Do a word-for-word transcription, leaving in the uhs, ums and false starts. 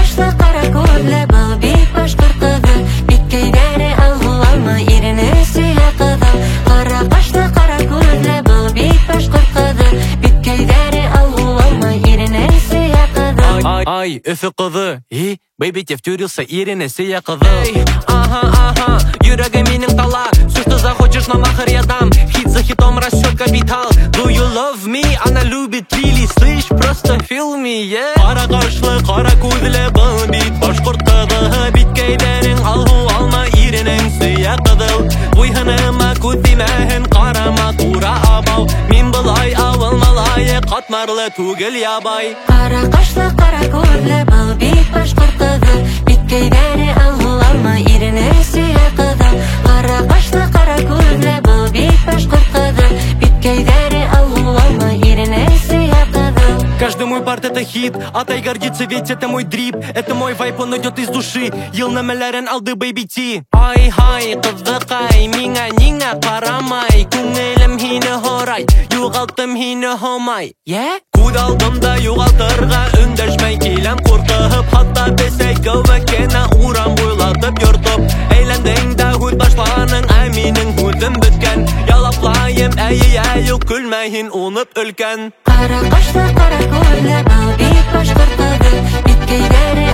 kaşlı kara gözlü bal bit başkurt kızı. Bitkeyleri algı alma irine suya kızı. Kara kaşlı kara gözlü bal bit başkurt kızı. Bitkeyleri algı alma irine suya kızı. Ay ay öfü kızı. Hi baby тефтюрился ирine suya kızı. Ага ага yüreğiminin tala. Sürdü захочешь на махар я дам. Хит за хитом растет капитал. Do you love me? Она любит Лили. Слышь, просто feel me, yeah. Кара kaşlı kara gözlü bal bit başkurt kızı. Bitkeylerin algı alma irine suya kızı. Uyhanıma күтпеймәһен карама тура абау. Мин былай авылмалай катмарлы түгел ябай. Кара кашлы кара күзле бал бит башкорт кызы. Биткейleri алгы алма ирене сүйе кызы. Кара кашлы кара күзле бал бит башкорт кызы. Биткейleri алгы алма ирене сүйе кызы. Каждый мой парт это хит, а тай гордится, ведь это мой дрип. Это мой вайп, он идет из души. Елнамелерен алды бэйби ти. Ай хай кызыкай миңа ниңа карамай. Күңелем хине хорай, югалттым хине хомай. Yeah? Күз алдымда югалтырга өндәшмәй киләм куркып. Хатта бесәйкә вәкенә урам буйлатып йортып. Әйләндең дә күз башланың, ә минең күзем беткән. Ялаплайым әйе әйе күлмәһин унып өлкән. Кара кашлы кара күзле бал бит башкорт кызы. Биткейleri